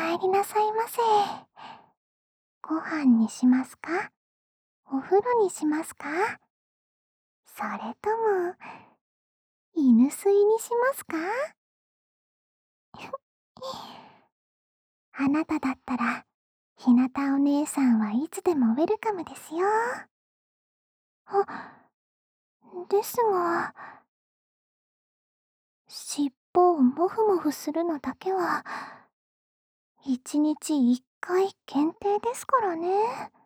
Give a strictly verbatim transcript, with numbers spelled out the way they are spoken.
帰りなさいませ。ご飯にしますか？お風呂にしますか？それとも、犬吸いにしますか？あなただったら、ひなたお姉さんはいつでもウェルカムですよ。あ、ですが、尻尾をもふもふするのだけは、一日一回限定ですからね。